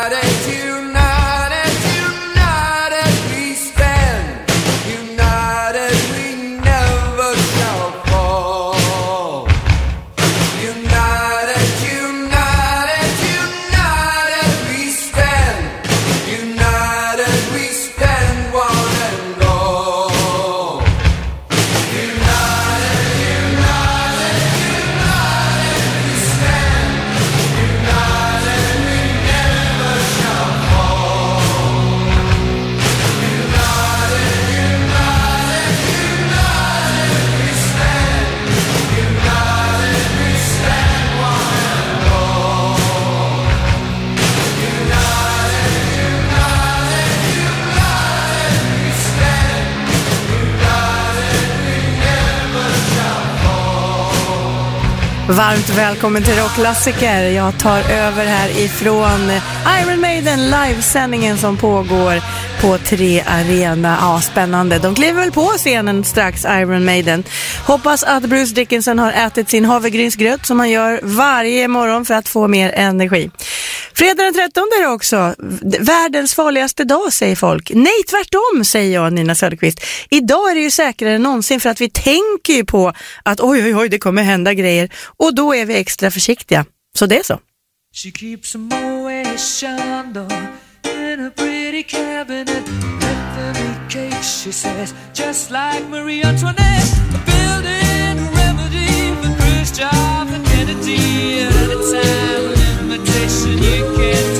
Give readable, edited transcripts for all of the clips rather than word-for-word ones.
Varmt välkommen till Rockklassiker. Jag tar över här ifrån Iron Maiden livesändningen som pågår på 3 Arena. Ja, spännande. De kliver väl på scenen strax, Iron Maiden. Hoppas att Bruce Dickinson har ätit sin havregrynsgröt som han gör varje morgon för att få mer energi. Fredag den 13 är det också. Världens farligaste dag, säger folk. Nej, tvärtom, säger jag, Nina Söderqvist. Idag är det ju säkrare än någonsin för att vi tänker ju på att oj, det kommer hända grejer. Och då är vi extra försiktiga. Så det är så. She keeps a Moet Chandon in a pretty cabinet. Bethany cake, she says, just like Marie Antoinette. A building a remedy for Khrushchev and Kennedy. At a time an invitation you can't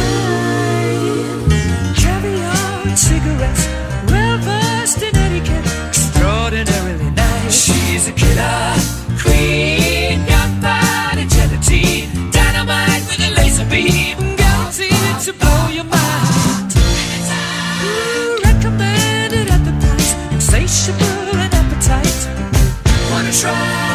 decline. Caviar and cigarettes, well versed in etiquette, extraordinarily nice. She's a killer queen, gunpowder gelatine, dynamite with a laser beam, guaranteed to blow your mind. Recommended at the price, insatiable and appetite. Wanna try?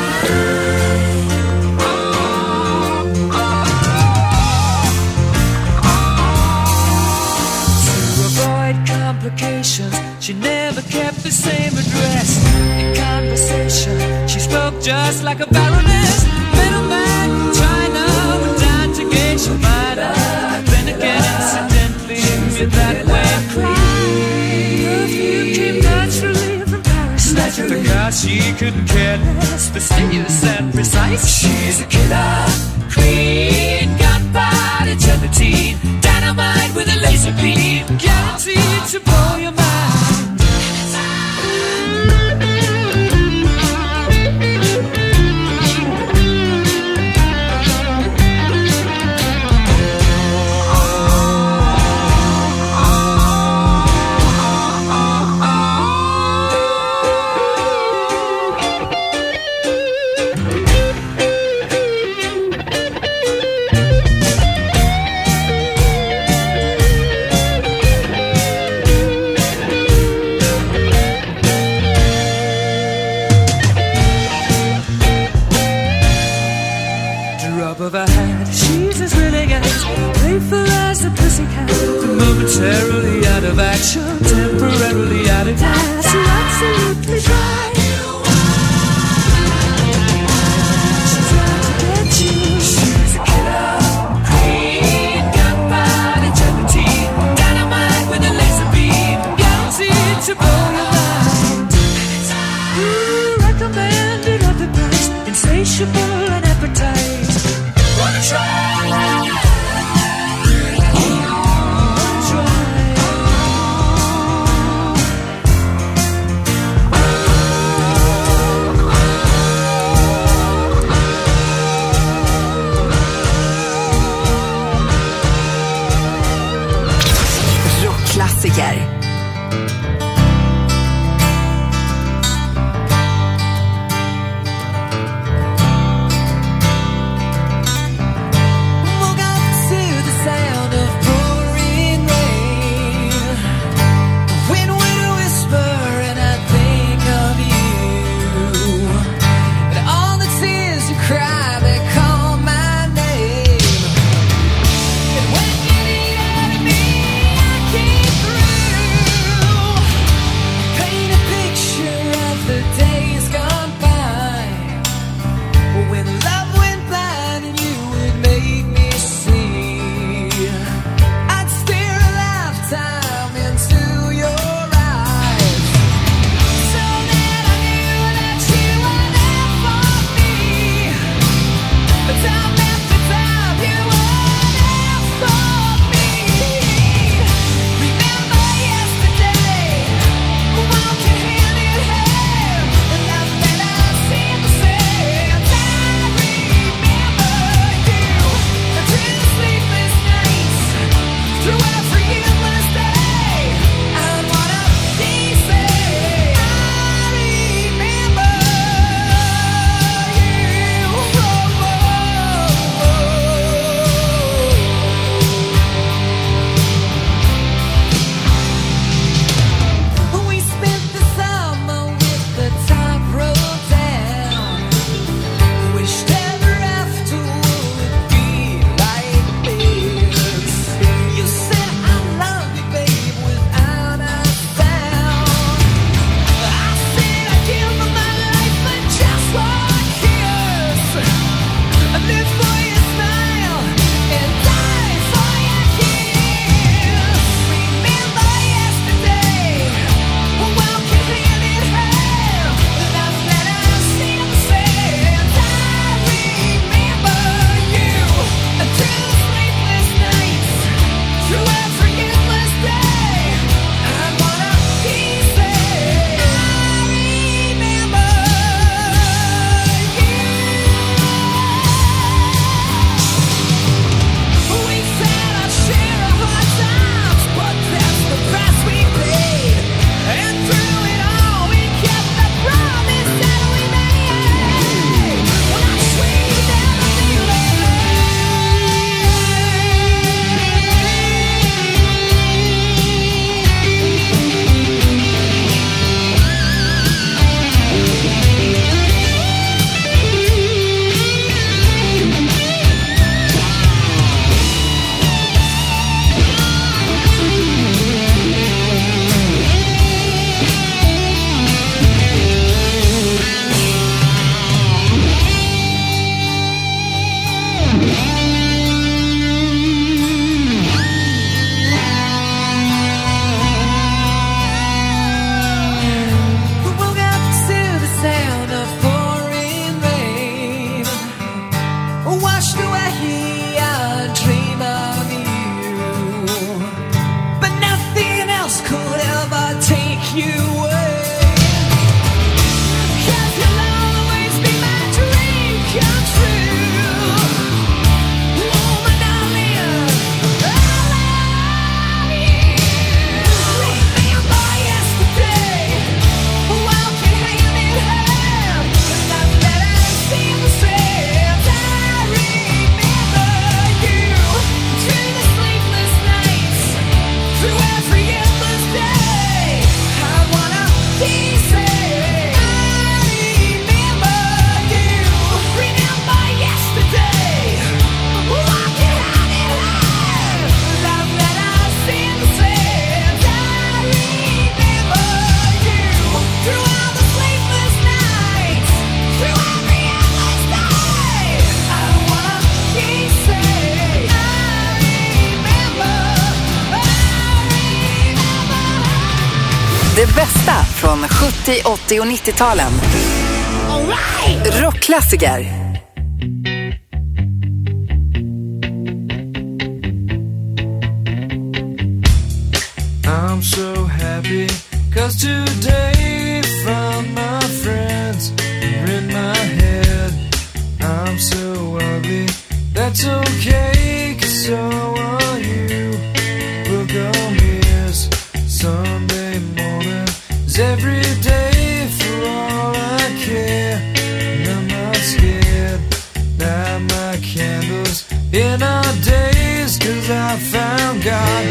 She never kept the same address. In conversation, she spoke just like a baroness. Middleman from China went down to gauge your mind. Then again, incidentally, you're that way. Perfume came naturally from Paris. Because she couldn't care less, fastidious and precise. She's a killer queen, gunpowder gelatine, dynamite with a laser beam, guaranteed to blow your mind. Momentarily out of action, temporarily out of gas, you're absolutely dry. She's trying to get you. She's a killer queen, gunpowder gelatine, dynamite with a laser beam, guaranteed to blow your mind. Recommended at the price, insatiable and appetite. Wanna try? Rockklassiker. Through Det bästa från 70, 80 och 90-talen. Rockklassiker. I'm so happy 'cause today found my friends in my head. I'm so ugly, that's okay, 'cause so are you. Look on me as Sunday morning is every day for all I care. And I'm not scared, light my candles in our days, 'cause I found God.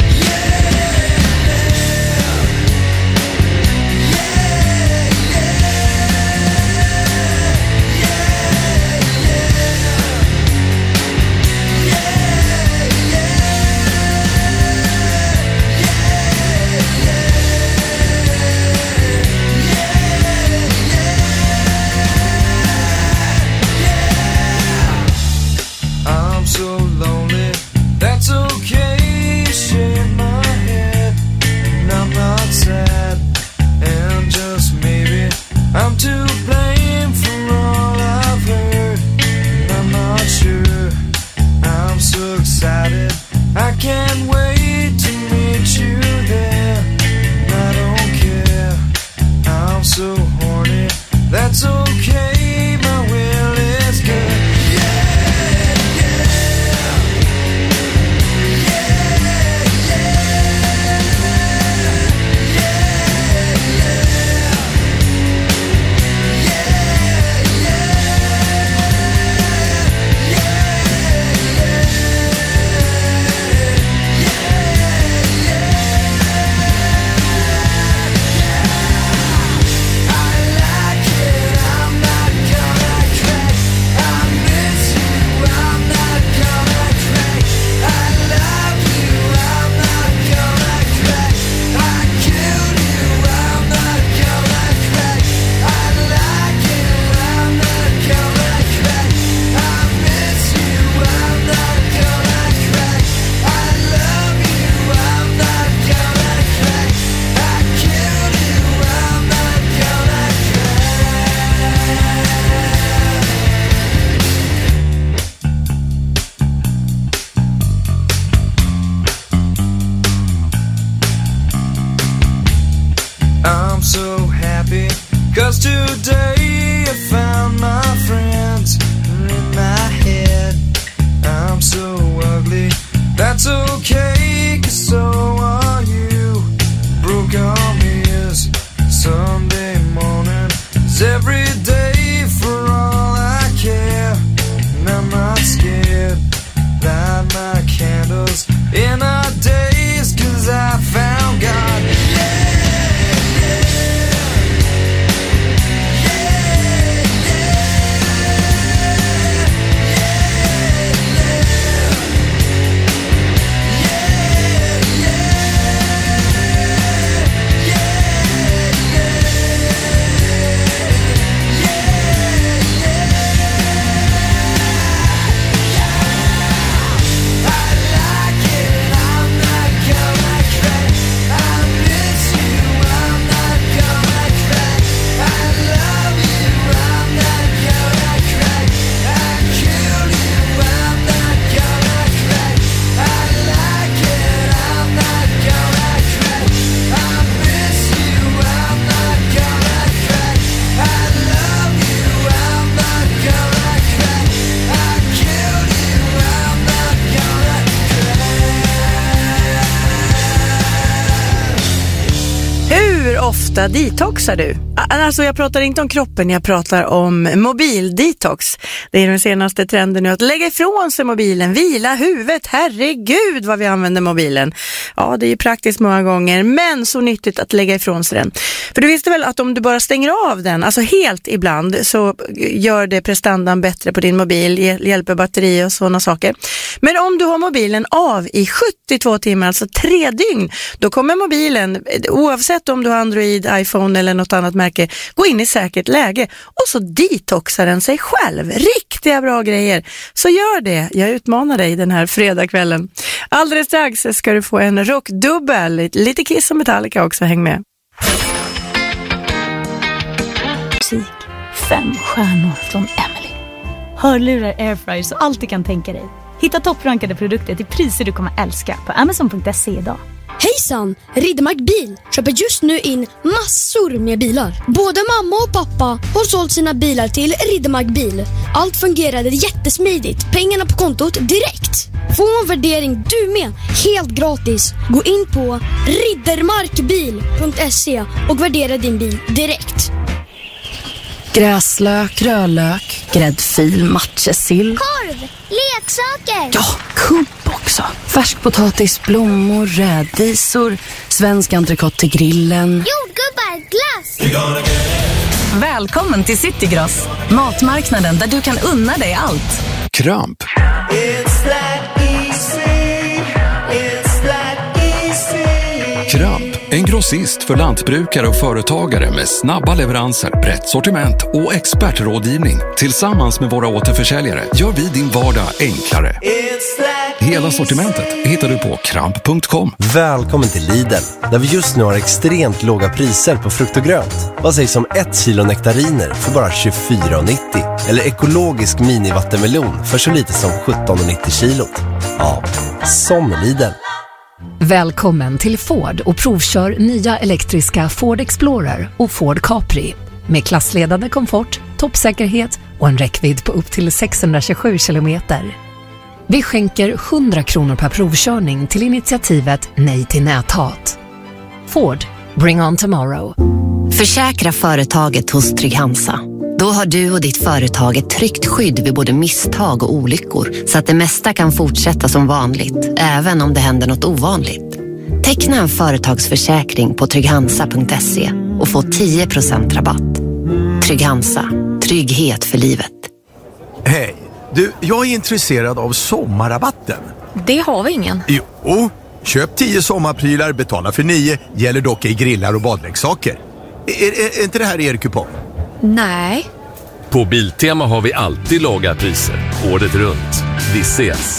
So lonely, that's okay, shake my head, and I'm not sad, and just maybe I'm to blame for all I've heard, and I'm not sure, I'm so excited, I can't wait to meet you there, and I don't care, I'm so horny, that's okay, my will is good. So happy, 'cause today I found my friends in my head. I'm so ugly, that's okay, 'cause so are you. Broke on me is Sunday morning, is every day for all I care. And I'm not scared, light my candles in our days, 'cause I found God. Ofta detoxar du? Alltså jag pratar inte om kroppen, jag pratar om mobildetox. Det är den senaste trenden nu att lägga ifrån sig mobilen, vila huvudet. Herregud vad vi använder mobilen. Ja, det är ju praktiskt många gånger, men så nyttigt att lägga ifrån sig den. För du visste väl att om du bara stänger av den, alltså helt ibland, så gör det prestandan bättre på din mobil, hjälper batteri och sådana saker. Men om du har mobilen av i 72 timmar, alltså 3 dygn, då kommer mobilen, oavsett om du har Android, iPhone eller något annat märke, gå in i säkert läge och så detoxar den sig själv. Riktiga bra grejer. Så gör det. Jag utmanar dig den här fredagskvällen. Alldeles strax ska du få en rockdubbel. Lite Kiss och Metallica också. Häng med. butik. 5 stjärnor från Emily. Hörlurar, airfryer så allt du kan tänka dig. Hitta topprankade produkter till priser du kommer älska på Amazon.se idag. Hejsan! Riddermark Bil köper just nu in massor med bilar. Både mamma och pappa har sålt sina bilar till Riddermark Bil. Allt fungerade jättesmidigt. Pengarna på kontot direkt. Få en värdering du med, helt gratis. Gå in på riddermarkbil.se och värdera din bil direkt. Gräslök, rödlök, gräddfil, matjessill. Korv, leksaker. Ja, kubb också. Färskpotatis, blommor, rädisor, svensk entrecote till grillen. Jordgubbar, glass. Välkommen till Citygross, matmarknaden där du kan unna dig allt. Kramp. Kramp, en grossist för lantbrukare och företagare med snabba leveranser, brett sortiment och expertrådgivning. Tillsammans med våra återförsäljare gör vi din vardag enklare. Hela sortimentet hittar du på kramp.com. Välkommen till Lidl, där vi just nu har extremt låga priser på frukt och grönt. Vad sägs om 1 kilo nektariner för bara 24,90? Eller ekologisk minivattenmelon för så lite som 17,90 kilot? Ja, som Lidl. Välkommen till Ford och provkör nya elektriska Ford Explorer och Ford Capri. Med klassledande komfort, toppsäkerhet och en räckvidd på upp till 627 kilometer. Vi skänker 100 kronor per provkörning till initiativet Nej till näthat. Ford, bring on tomorrow. Försäkra företaget hos Trygg-Hansa. Då har du och ditt företag ett tryggt skydd vid både misstag och olyckor, så att det mesta kan fortsätta som vanligt, även om det händer något ovanligt. Teckna en företagsförsäkring på trygghansa.se och få 10% rabatt. Trygg-Hansa, trygghet för livet. Hej, du, jag är intresserad av sommarrabatten. Det har vi ingen. Jo, köp 10 sommarprylar, betala för 9, gäller dock i grillar och badleksaker. Är inte det här er kupong? Nej. På Biltema har vi alltid låga priser, året runt. Vi ses.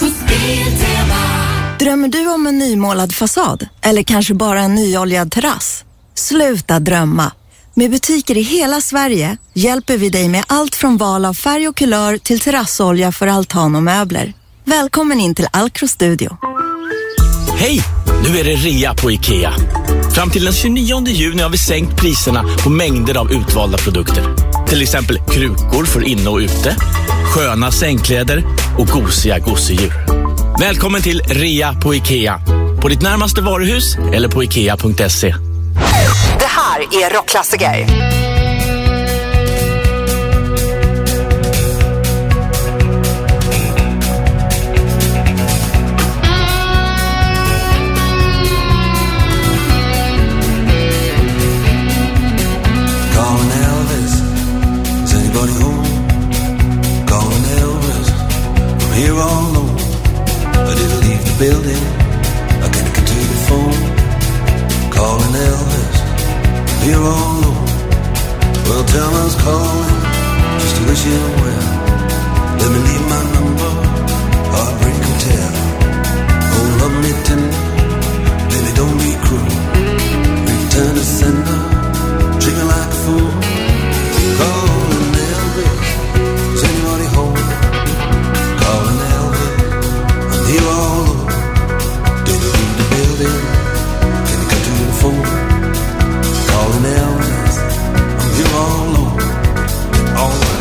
Drömmer du om en nymålad fasad? Eller kanske bara en nyoljad terrass? Sluta drömma. Med butiker i hela Sverige hjälper vi dig med allt från val av färg och kulör till terrassolja för altan och möbler. Välkommen in till Alcro Studio. Hej! Nu är det rea på IKEA. Fram till den 29 juni har vi sänkt priserna på mängder av utvalda produkter. Till exempel krukor för inne och ute, sköna sängkläder och gosiga gosedjur. Välkommen till rea på IKEA. På ditt närmaste varuhus eller på ikea.se. Det här är rockklassiker. Calling Elvis, is anybody home? Calling Elvis, I'm here all alone. I didn't leave the building, I can't get to the phone. Calling Elvis, I'm here all alone. Well, tell me I was calling, just to wish you well. Let me leave my number, Heartbreak Hotel. Oh, love me tender, baby don't be cruel. Return to sender, treat me like a fool. Calling Elvis, is anybody home? Calling Elvis, I'm here all alone. Did you leave the building? Can you come to the phone? Calling Elvis, I'm here all alone. All right.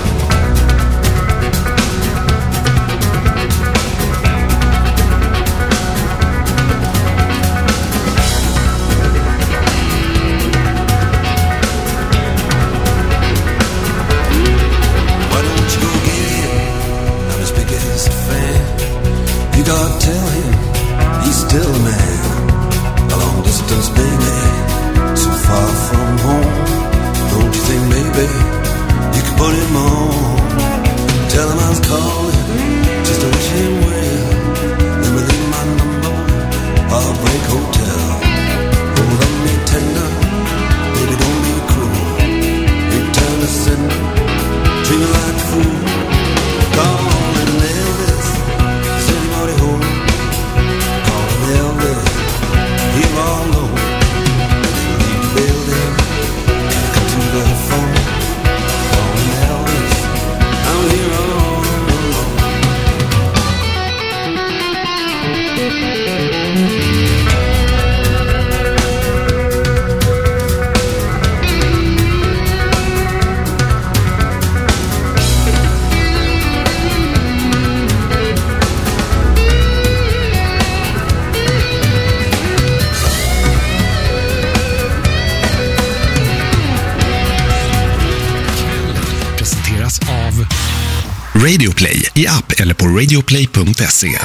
You gotta tell him he's still a man. A long distance baby, so far from home. Don't you think maybe you could put him on? Tell him I was calling just to wish him well. Let me leave my number, Heartbreak Hotel. Hold on me tender, baby don't be cruel. Return to sender, treat me like a fool. Calling Elvis, is anybody home? Calling Elvis. Radio Play i app eller på radioplay.se.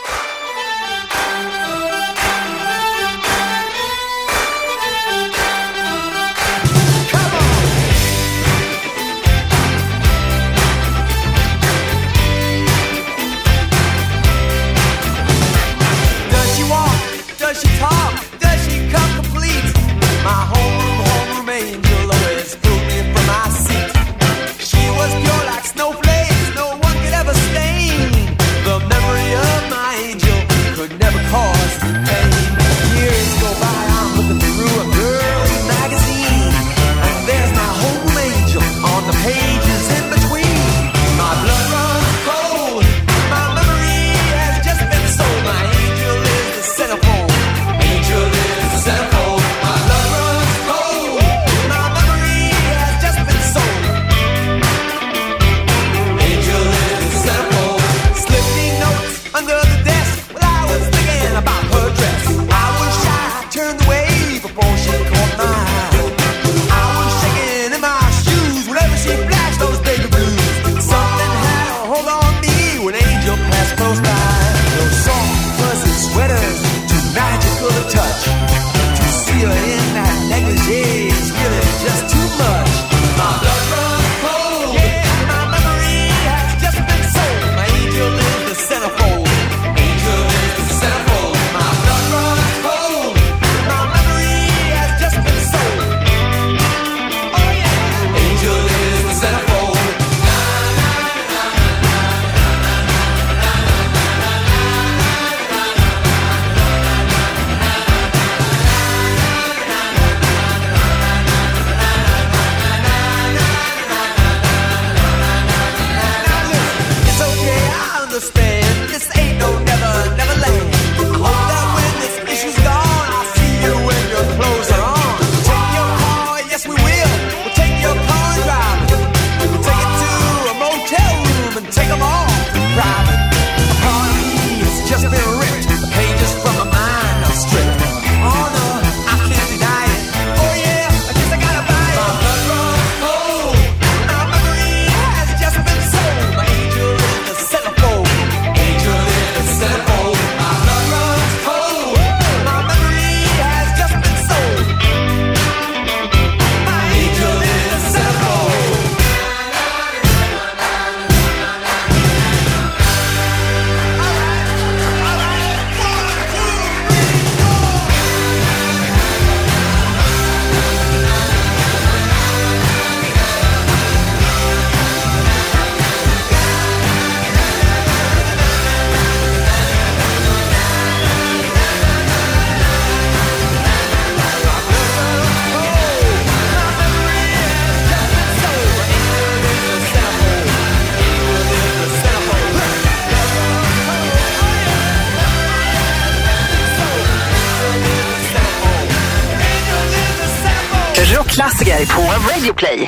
Klassiker på Radio Play.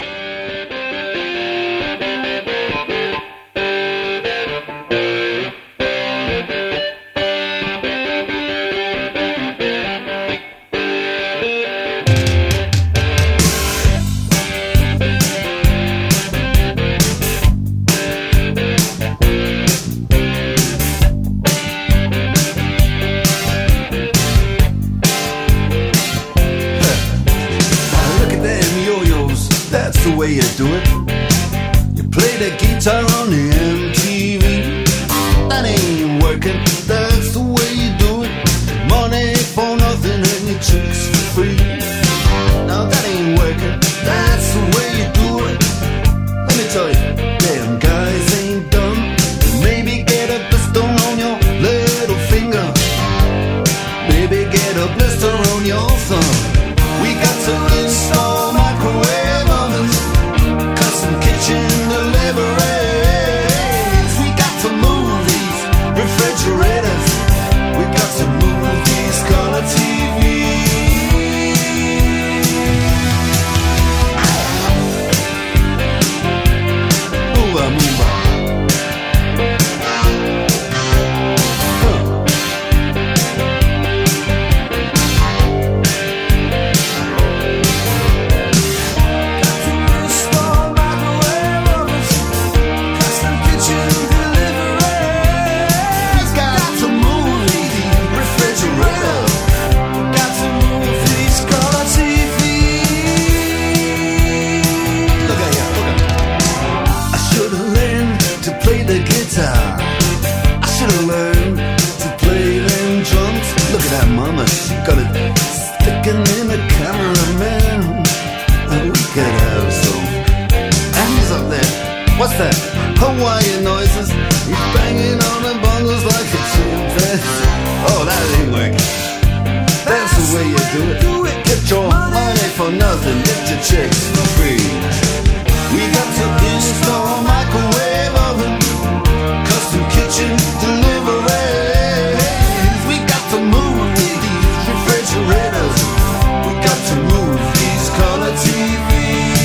mama, she got it sticking in the cameraman. And we could have some hands up there. What's that? Hawaiian noises. He's banging on the bongos like a chimpanzee. Oh, that ain't working. That's the way you do it. Get your money for nothing. Get your chicks for free. We got to install microwave oven, custom kitchen deliveries. We got to move these refrigerators. We got to move these color TVs.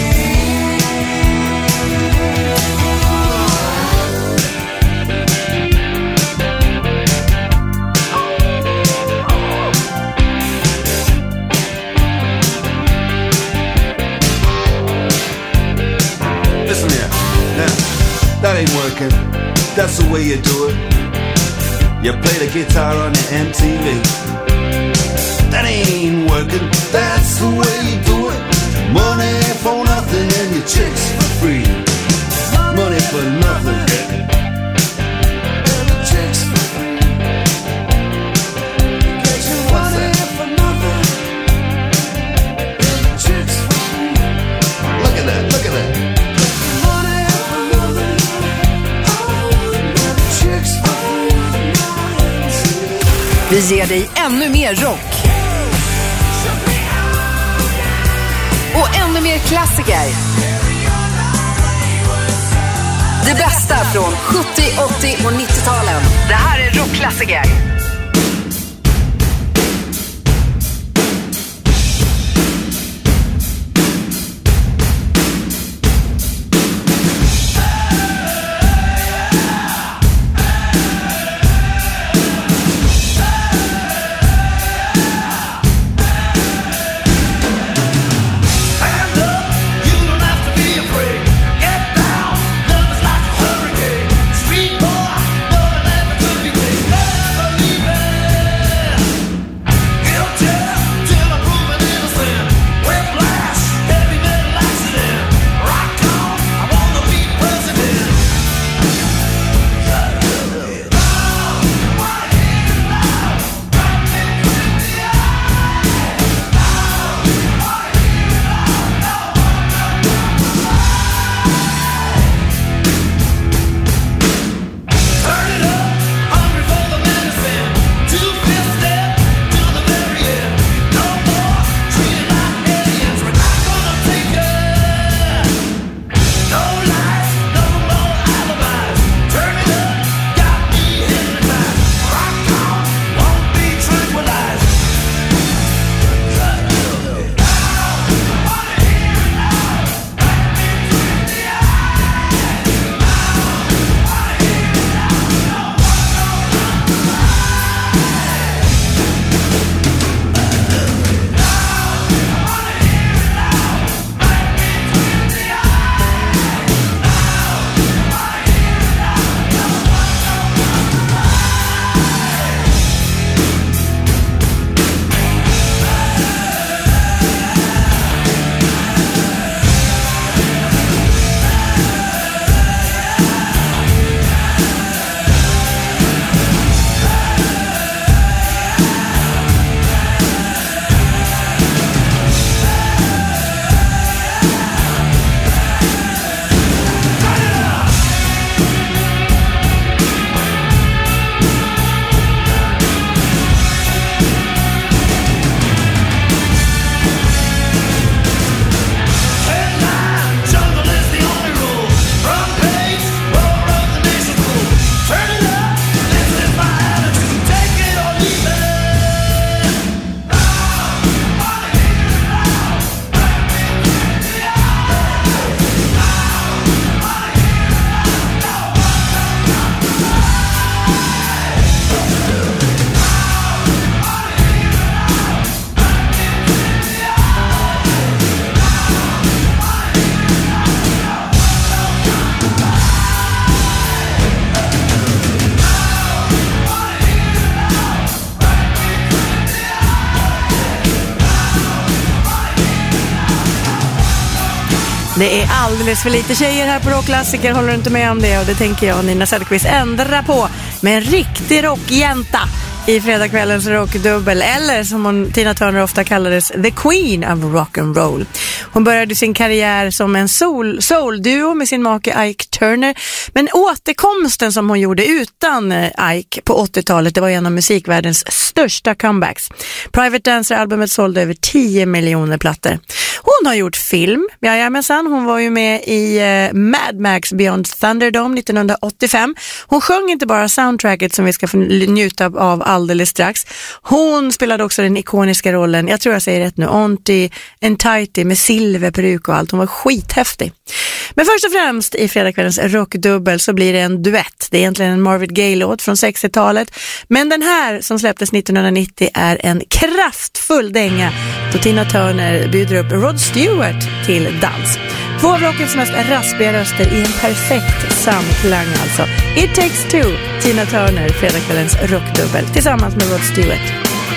Listen here, now, that ain't working. That's the way you do it. You play the guitar on the MTV. That ain't working. That's the way you do it. Money for nothing and your chicks for free. Money for nothing and your chicks for free. Get your money for nothing and your chicks for free. Look at that, look at that. Money for nothing and your chicks for free. Vi ger dig ännu mer rock. Och ännu mer klassiker. Det bästa från 70, 80 och 90-talen. Det här är rockklassiker. Det är alldeles för lite tjejer här på rockklassiker, håller du inte med om det? Och det tänker jag Nina Söderqvist ändra på med en riktig rockjänta i fredagskvällens rockdubbel, eller som Tina Turner ofta kallades, The Queen of Rock'n'Roll. Hon började sin karriär som en soul-duo med sin make Ike Turner, men återkomsten som hon gjorde utan Ike på 80-talet, det var en av musikvärldens största comebacks. Private Dancer-albumet sålde över 10 miljoner plattor. Hon har gjort film, jajamensan. Hon var ju med i Mad Max Beyond Thunderdome 1985. Hon sjöng inte bara soundtracket som vi ska få njuta av alldeles strax. Hon spelade också den ikoniska rollen, jag tror jag säger rätt nu, Auntie Entirety med silverperuk och allt. Hon var skithäftig. Men först och främst i fredagskvällens rockdubbel så blir det en duett. Det är egentligen en Marvin Gaye-låt från 60-talet. Men den här som släpptes 1990 är en kraftfull dänga då Tina Turner bjuder upp Rod Stewart till dans. Två av rockens mest raspiga röster i en perfekt samklang alltså. It Takes Two, Tina Turner, fredagskvällens rockdubbel tillsammans med Rod Stewart.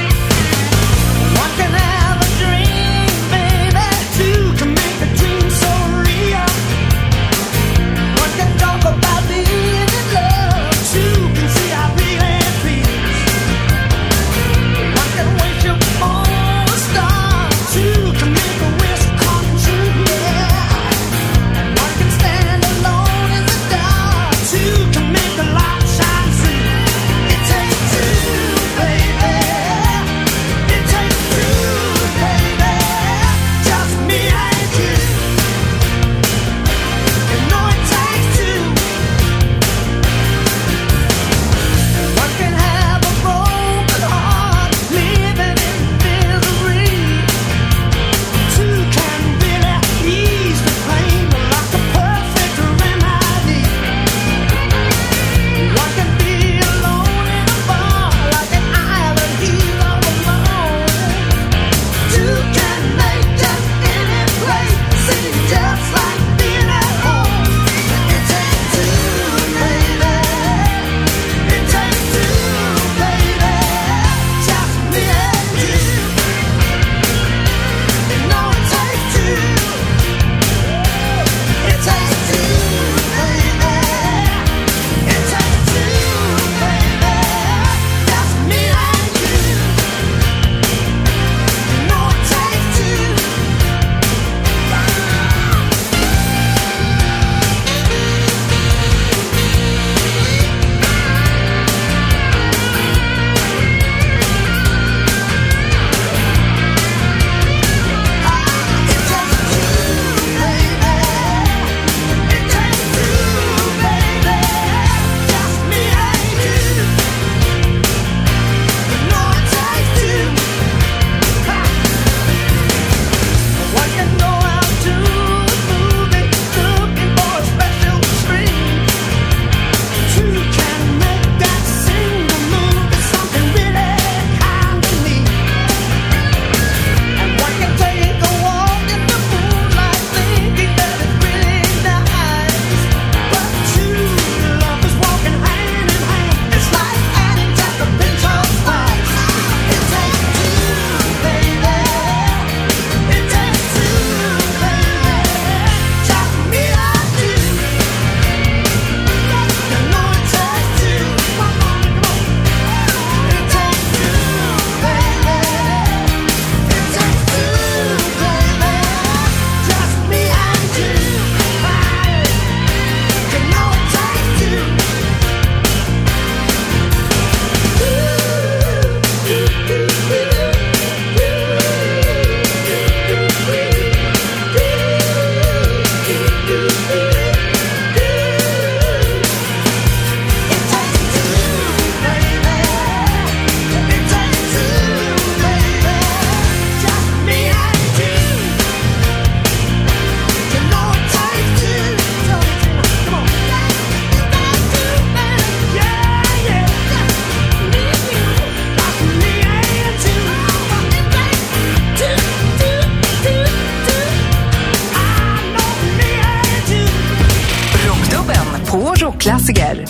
Klassiker.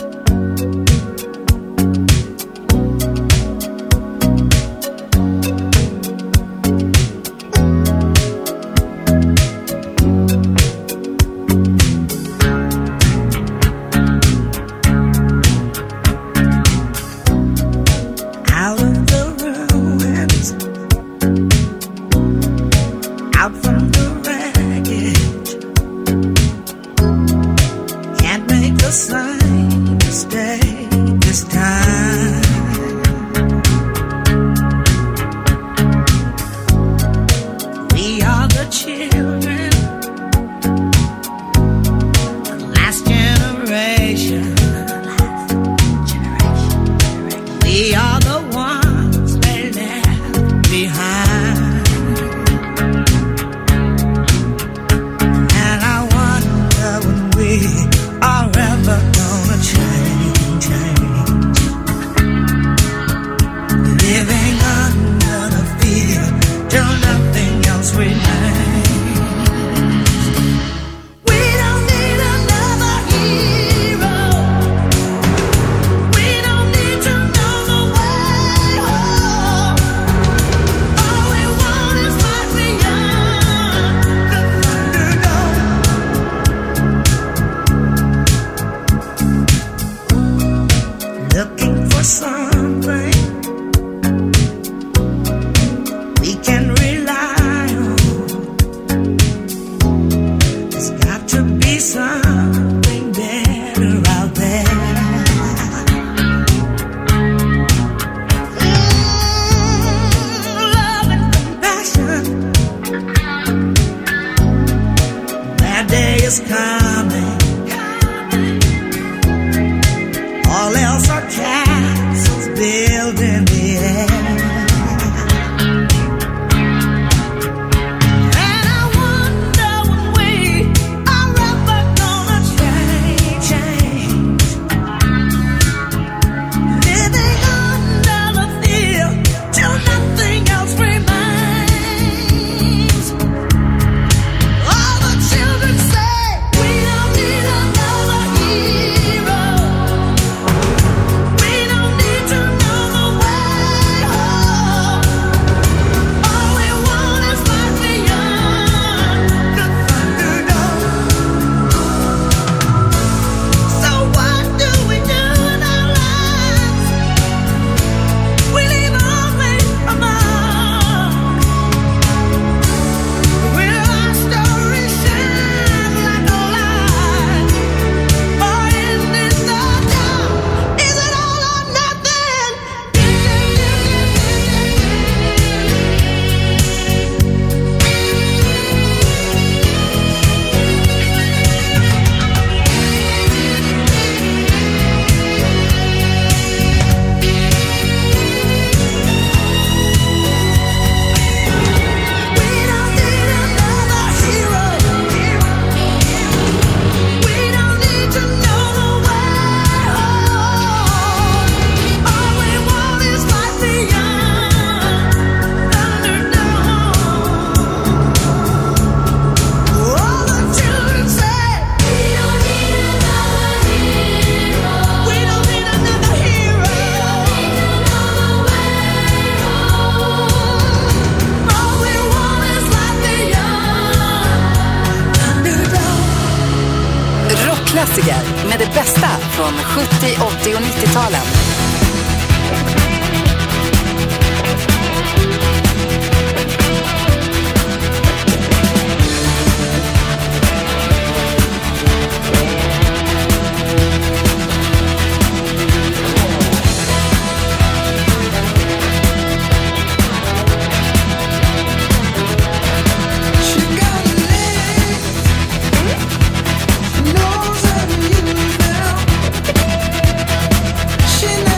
Out out from the wreckage. Can't make the same mistake this time. We are the children, the last generation. We are the ones they left behind. And I wonder when we are ever gonna change. Living under the fear till nothing else remains. We don't need another hero. We don't need to know the way home. All we want is right beyond the Thunderdome. Looking for something we can rely on. There's got to be something better out there. Love and compassion. That day is coming. All else are castles built in the air. And I wonder when we are ever gonna change. Living under the fear till nothing else remains. All the children say we don't need another hero. We don't need to know the way home. All we want is right beyond the Thunderdome. So what do we do in our lives? We leave only a mark. Will our story shine like a light? Or is this the dawn? Is it all or nothing? We don't need another hero. We don't need to know the way home. All we want is right beyond Thunderdome. All the children say we don't need another hero. We don't need another hero. All we want is right beyond Thunderdome. Rockklassiker med det bästa från 70, 80 och 90-talen. She got legs, knows how to use them. She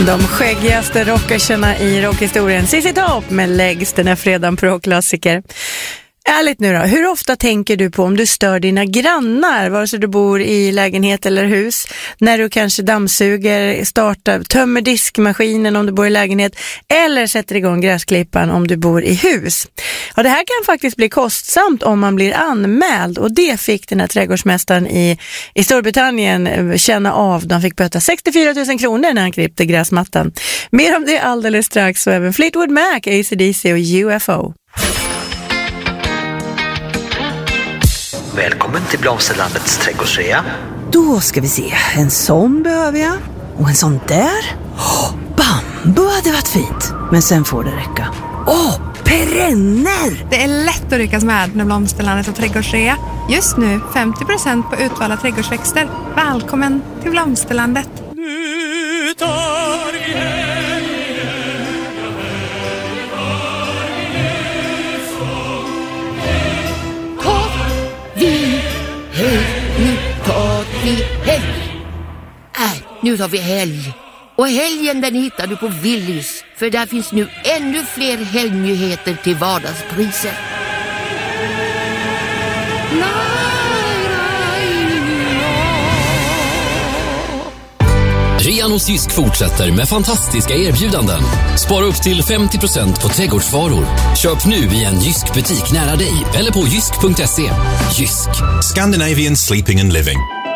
De skäggigaste rockersarna i rockhistorien. ZZ Top med Legs, den här fredagen på rockklassiker. Ärligt nu då, hur ofta tänker du på om du stör dina grannar, vare sig du bor i lägenhet eller hus, när du kanske dammsuger, tömmer diskmaskinen om du bor i lägenhet, eller sätter igång gräsklippan om du bor i hus? Ja, det här kan faktiskt bli kostsamt om man blir anmäld, och det fick den här trädgårdsmästaren i Storbritannien känna av. De fick böta 64 000 kronor när han klippte gräsmattan. Mer om det alldeles strax, och även Fleetwood Mac, AC/DC och UFO. Välkommen till Blomsterlandets trädgårdsrea. Då ska vi se. En sån behöver jag. Och en sån där. Bambu hade varit fint. Men sen får det räcka. Perenner! Det är lätt att ryckas med när Blomsterlandet och trädgårdsrea. Just nu 50% på utvalda trädgårdsväxter. Välkommen till Blomsterlandet. Nu tar vi Nu tar vi helg. Och helgen den hittar du på Willys. För där finns nu ännu fler helgnyheter till vardagspriser. Rean hos Jysk fortsätter med fantastiska erbjudanden. Spara upp till 50% på trädgårdsvaror. Köp nu i en Jysk butik nära dig eller på jysk.se. Jysk. Scandinavian Sleeping and Living.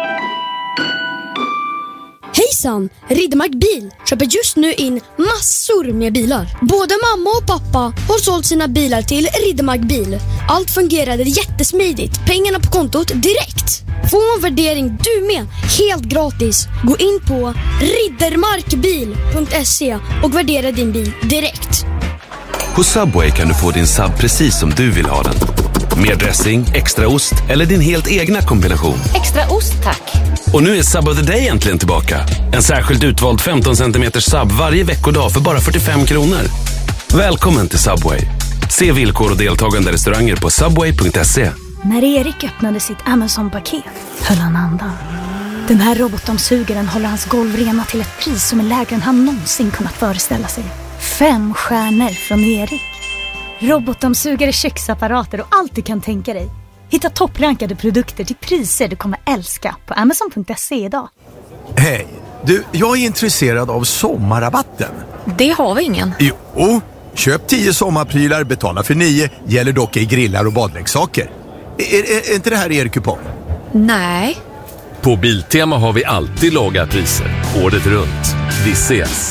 Hejsan! Riddermark Bil köper just nu in massor med bilar. Både mamma och pappa har sålt sina bilar till Riddermark Bil. Allt fungerade jättesmidigt. Pengarna på kontot direkt. Få en värdering du med, helt gratis. Gå in på riddermarkbil.se och värdera din bil direkt. På Subway kan du få din sub precis som du vill ha den. Mer dressing, extra ost eller din helt egna kombination. Extra ost, tack. Och nu är Sub of the Day äntligen tillbaka. En särskilt utvald 15 cm sub varje veckodag för bara 45 kronor. Välkommen till Subway. Se villkor och deltagande restauranger på subway.se. När Erik öppnade sitt Amazon-paket höll han andan. Den här robotdammsugaren håller hans golv rena till ett pris som är lägre än han någonsin kunnat föreställa sig. 5 stjärnor från Erik. Robotdammsugare, köksapparater och allt du kan tänka dig. Hitta topprankade produkter till priser du kommer älska på Amazon.se idag. Hej, du, jag är intresserad av sommarrabatten. Det har vi ingen. Jo, köp 10 sommarprylar, betala för 9, gäller dock i grillar och badleksaker. Är inte det här er kupong? Nej. På Biltema har vi alltid låga priser, året runt. Vi ses!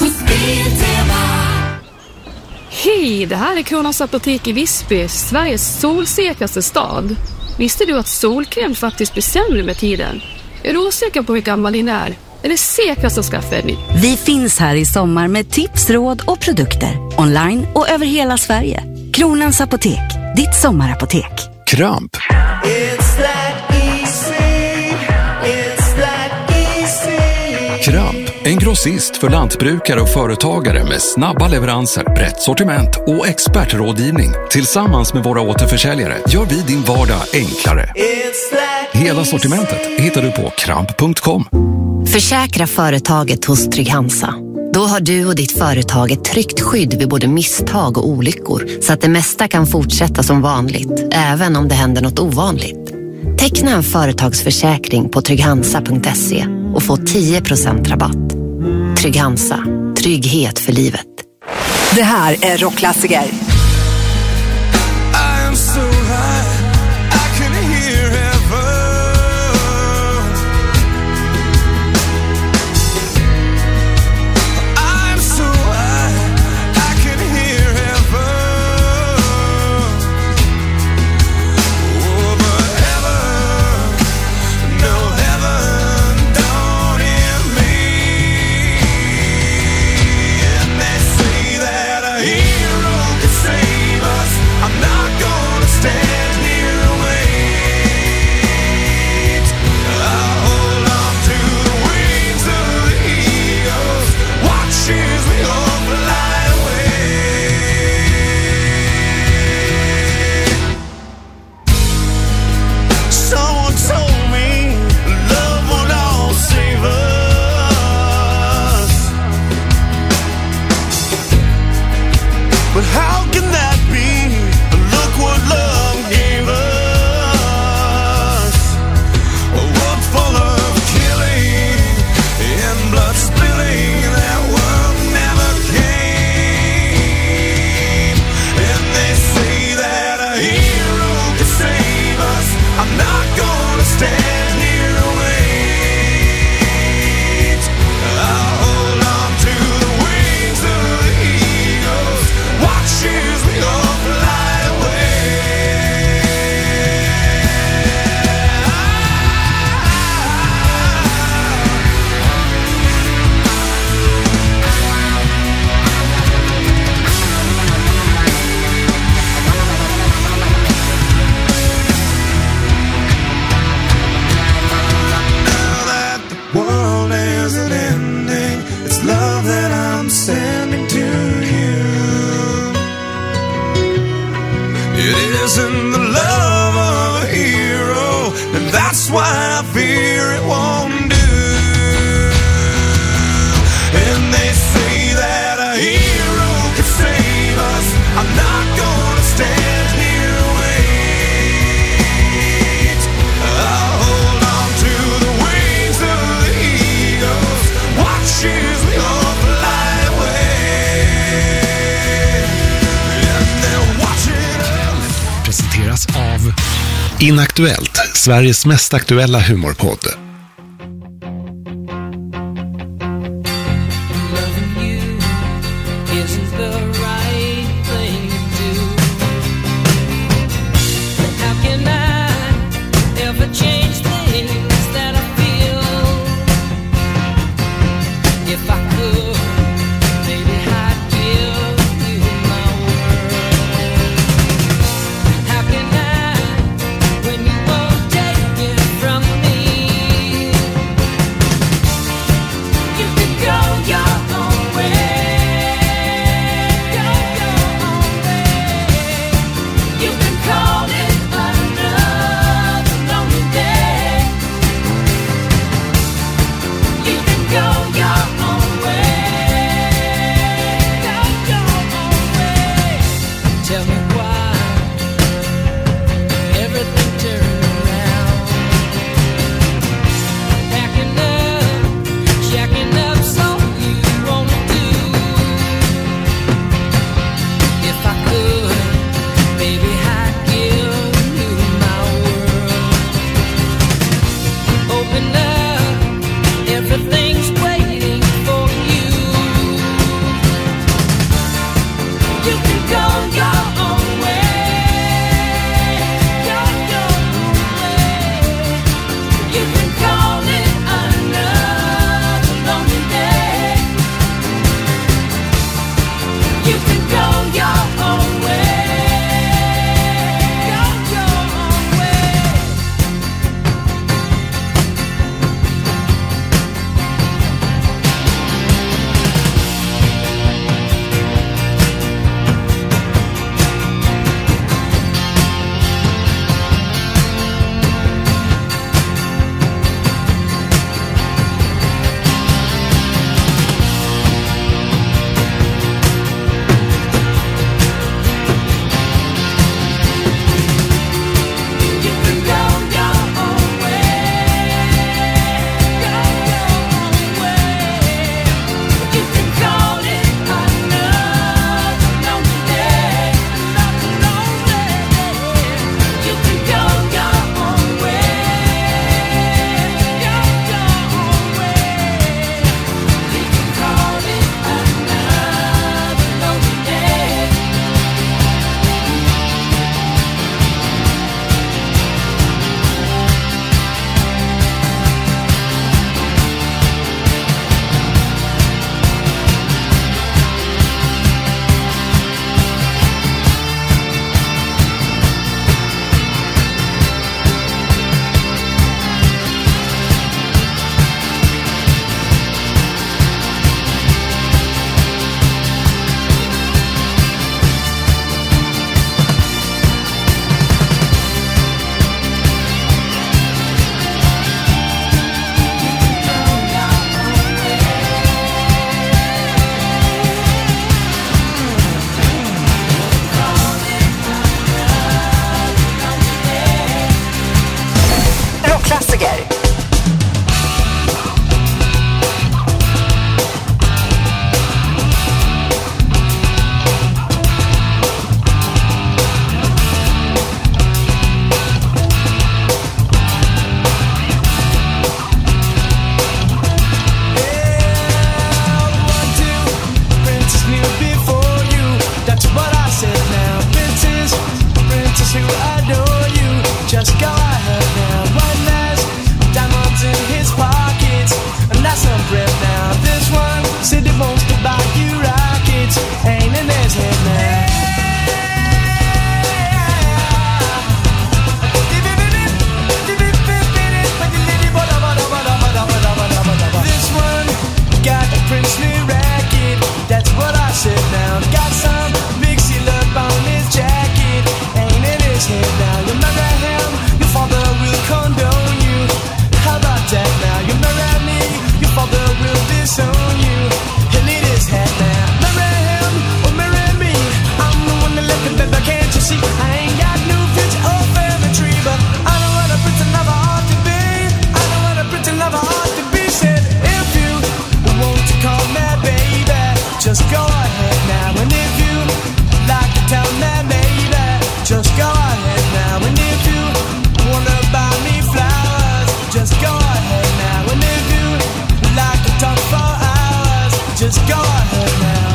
Hej, det här är Kronans apotek i Visby, Sveriges solsäkraste stad. Visste du att solkräm faktiskt blir sämre med tiden? Är du osäker på hur gammal din är det säkraste att skaffa en ny? Vi finns här i sommar med tips, råd och produkter. Online och över hela Sverige. Kronans apotek, ditt sommarapotek. Kramp. Kramp, en grossist för lantbrukare och företagare med snabba leveranser, brett sortiment och expertrådgivning. Tillsammans med våra återförsäljare gör vi din vardag enklare. Hela sortimentet hittar du på kramp.com. Försäkra företaget hos Trygg-Hansa. Då har du och ditt företag ett tryggt skydd vid både misstag och olyckor, så att det mesta kan fortsätta som vanligt, även om det händer något ovanligt. Teckna en företagsförsäkring på trygghansa.se och få 10% rabatt. Trygg-Hansa. Trygghet för livet. Det här är rockklassiker. Hero It isn't the love of a hero, and that's why I fear it won't do. And they say that a hero can save us. I'm not gonna stand here and wait. I'll hold on to the wings of the eagles, watch as we all fly away. And they're watching us. Presenteras av Inaktuellt, Sveriges mest aktuella humorpodd. When you won't take it from me. now. And if you wanna buy me flowers, just go ahead now. And if you like to talk for hours, just go ahead now.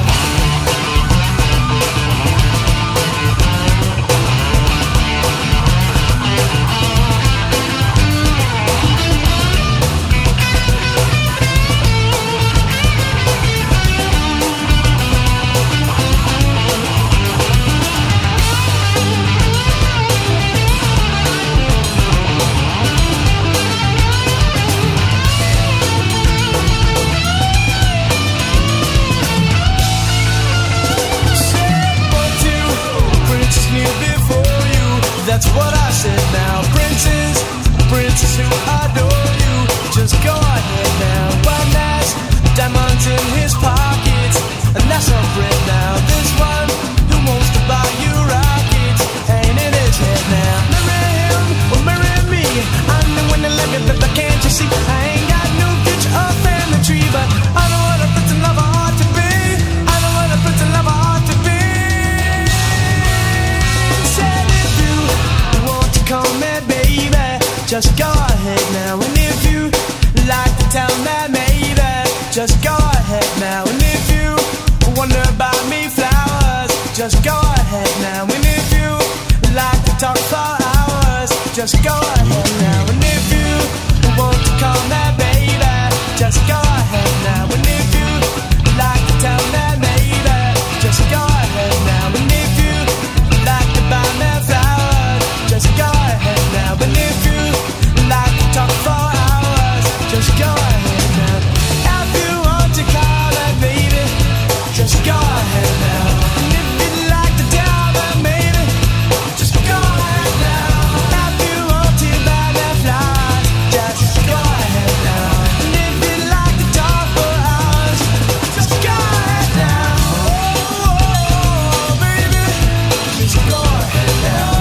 That's what I said now. Princes who adore you, just go ahead now. One has diamonds in his pockets, and that's a friend now. This one who wants to buy you rockets ain't in his head now. Marry him or marry me, I'm the one that love you, but can't you see? I ain't got no future or family tree, but I know what a prince and lover ought to be. I know what a prince and lover ought to be. Call me baby, just go ahead now. And if you like to tell me maybe, just go ahead now. And if you wonder about me flowers, just go ahead now. And if you like to talk for hours, just go ahead now. And if you want to call me baby, just go ahead now. And if you like to tell me maybe, just go ahead now. And if you like to buy me flowers, just go ahead now. But if you like to talk for hours, just go ahead now. If you want to call it baby, just go ahead now. And if you like to tell me maybe, just go ahead now. If you want to buy me flowers, just go ahead now. And if you like to talk for hours, just go ahead now. Oh, baby, just go ahead now.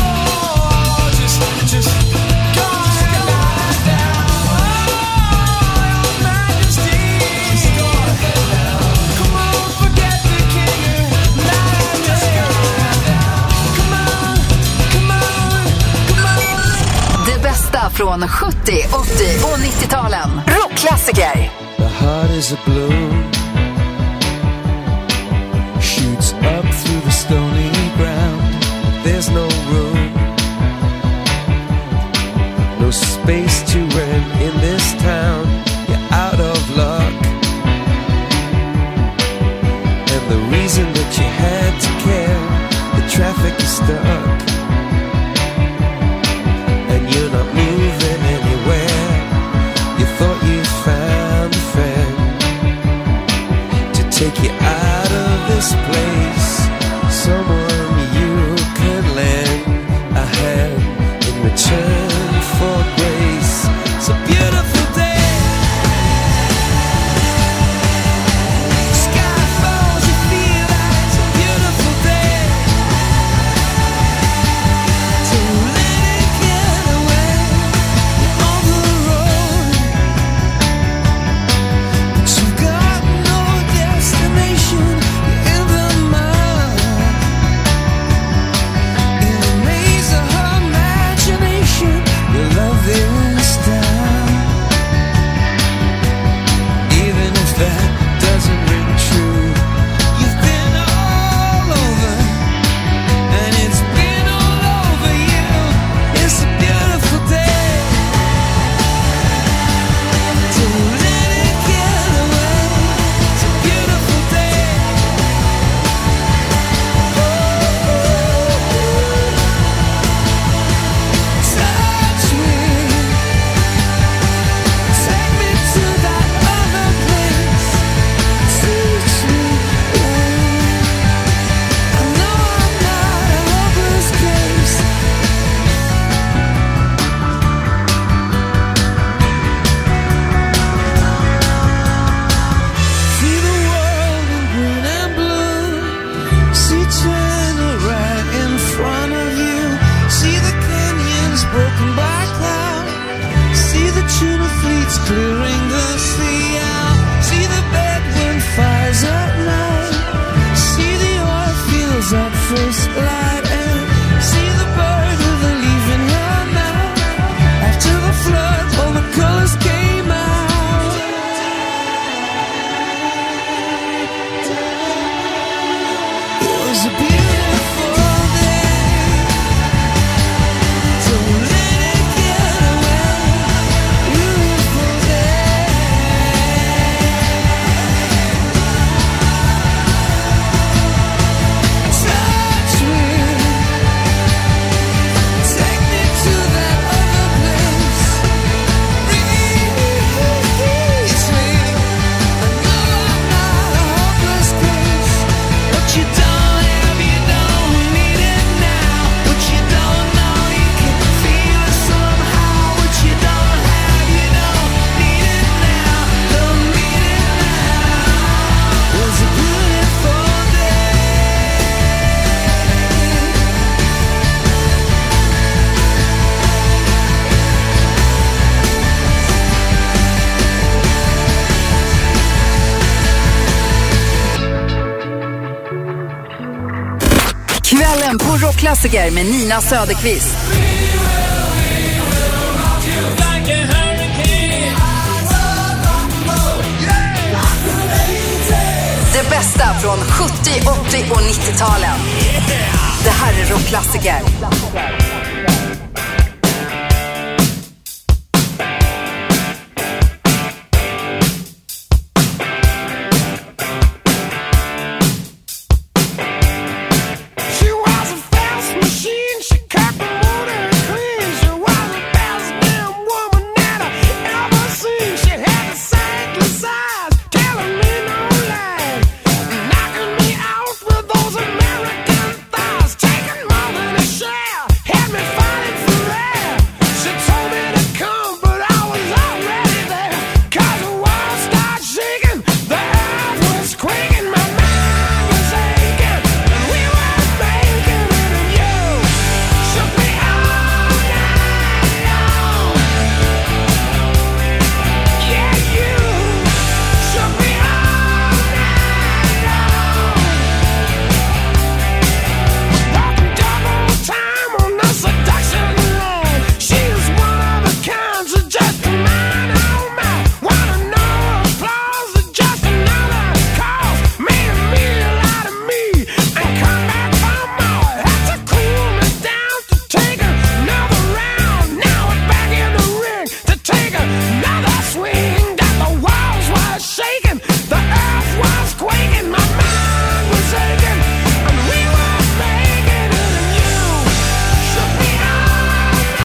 Just go ahead now. Oh, your majesty. Just go ahead now. Come on, forget the king. Just go ahead now. Come on, come on, come on. Det bästa från 70, 80 och 90-talen. Rockklassiker. The heart is a balloon, shoots up through the stony ground. There's no room, no space to rent in this town. You're out of luck, and the reason that you had to care, the traffic is stuck, and you're not moving anywhere. You thought you found a friend to take you out of this place, someone you can lend a hand in return for grace. It's a beautiful day. Sky falls, you feel like it's a beautiful day. So let it get away on the road, but you've got no destination. You're in the mud, in a maze of her imagination. Your love is down, even if that doesn't ring true. You've been all over, and it's been all over you. It's a beautiful day. So let it get away. It's a beautiful day. Touch me, take me to that other place. Teach me, I know I'm not a hopeless case. See the world in green and blue. See China right in front of you. See the canyons broken by cloud. See the tuna fleets clearing the sea out. See the Bedouin fires at night. See the oil fields at first light. And see the bird with the rockklassiker med Nina Söderqvist. Det bästa från 70, 80 och 90-talen. Det här är rockklassiker.